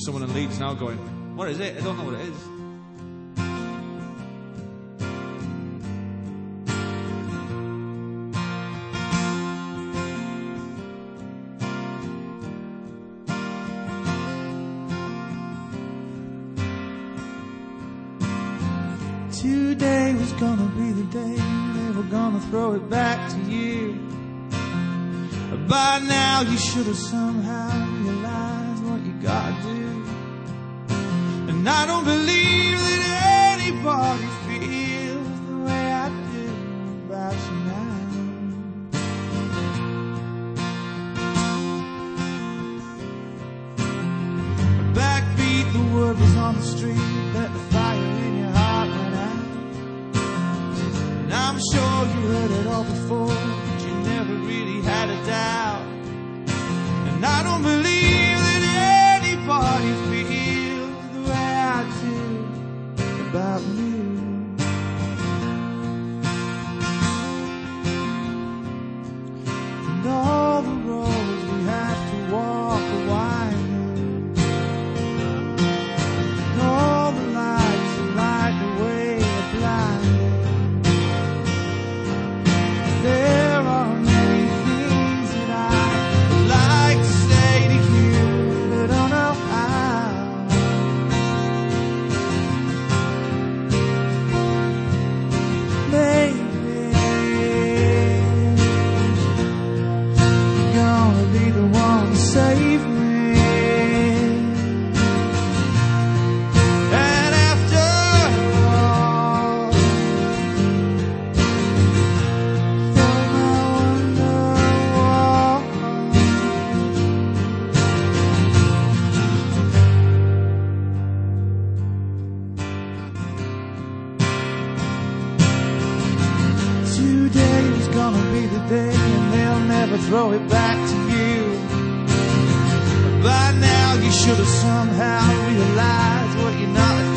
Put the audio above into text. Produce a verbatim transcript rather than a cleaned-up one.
someone in Leeds now going, what is it? I don't know what it is. Today was gonna be the day they were gonna throw it back to you. By now you should have somehow realized what you gotta do. And I don't believe that anybody feels the way I do about you now. A backbeat, the word was on the street that the fire in your heart went out. And I'm sure you heard it all before, but you never really had a doubt. And I don't believe that anybody feels the way I do about you. And all the roads we have to walk are winding, and all the lights that light the way are blinding. There are many things that I would like to say to you, but I don't know how. Maybe you're gonna be the one to save me. And after all, today was gonna be the day, and they'll never throw it back to you. By now you should have somehow realized what you're not